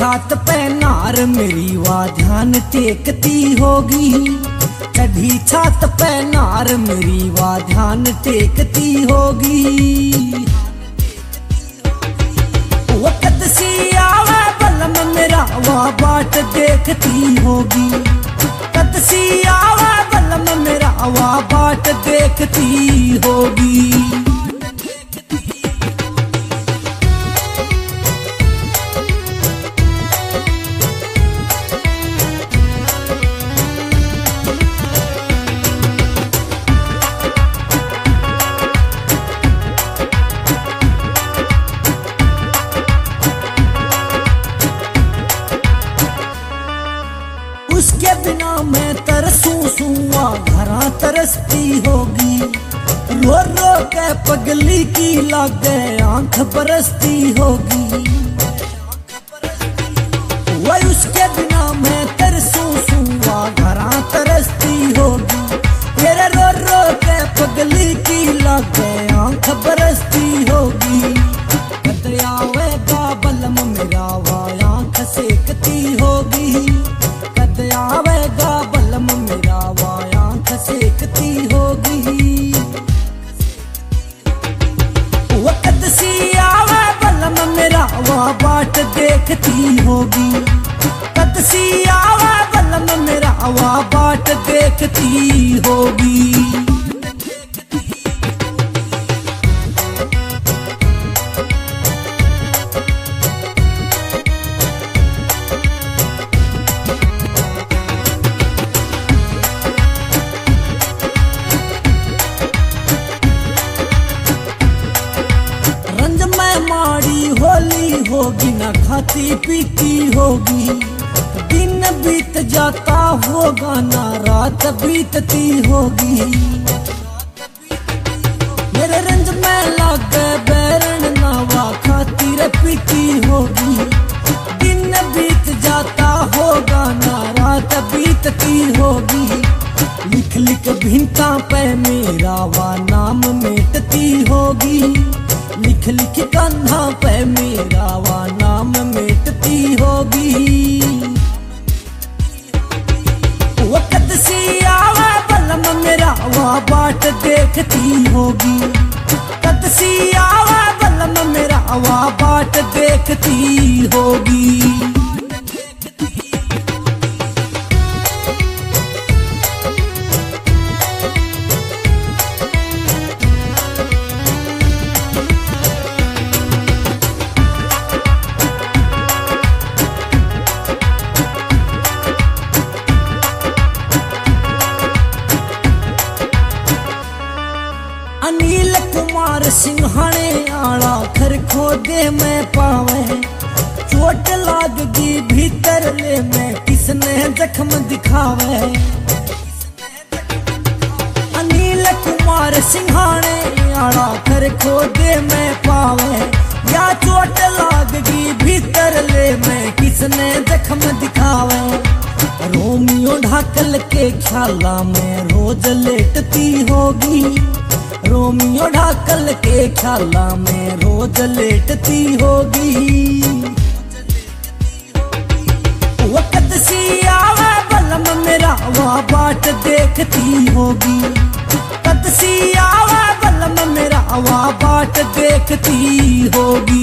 छात पे नार मेरी वा ध्यान टेकती होगी। चढ़ी छात पे नार मेरी वा ध्यान टेकती होगी। वो कदसी आवे बलम मेरा वा बाट देखती होगी। कदसी आवे बलम मेरा वा बाट देखती होगी। उसके बिना मैं तरसूं सुआ घरा तरसती होगी। रो रो के पगली की लागे आंख बरसती होगी। वही उसके बिना मैं तरसूं सुआ घरा तरसती होगी। तेरे रो रो के पगली की लागे आंख बरसती होगी। कदयावेगा बलम मेरा वा आंख सेकती होगी। आवेगा बलम मेरा वा आंख सेकती होगी। वो कदसी आवे बलम मेरा वा बाट देखती होगी। कदसी आवे बलम मेरा वा बाट देखती होगी। होली होगी ना खाती पीती होगी। दिन बीत जाता होगा ना रात बीतती होगी। मेरे रंज में लागे बैरन नावा खाती रे पीती होगी। दिन बीत जाता होगा ना रात बीतती होगी। लिख लिख भिंता पे मेरा वा नाम मिटती होगी। लिख लिख कंधा पे मेरा वा नाम मिटती होगी। वो कदसी आवे बलम मेरा वा बाट देखती होगी। कदसी आवे बलम मेरा वा बाट देखती होगी। अनिल कुमार सिंहाने आला खर खोदे में पावे। चोट लागगी भीतर ले में किसने जख्म दिखावे। अनिल कुमार सिंहाने आला खर खोदे में पावे। या चोट लागगी भीतर ले में किसने जख्म दिखावे। रोमियो ढाकल के ख्याला में रोज लेटती होगी। रोमियो ढाकल के ख्याला में रोज लेटती होगी। वो कदसी आवे बलम मेरा वा बाट देखती होगी। कदसी आवे बलम मेरा वा बाट देखती होगी।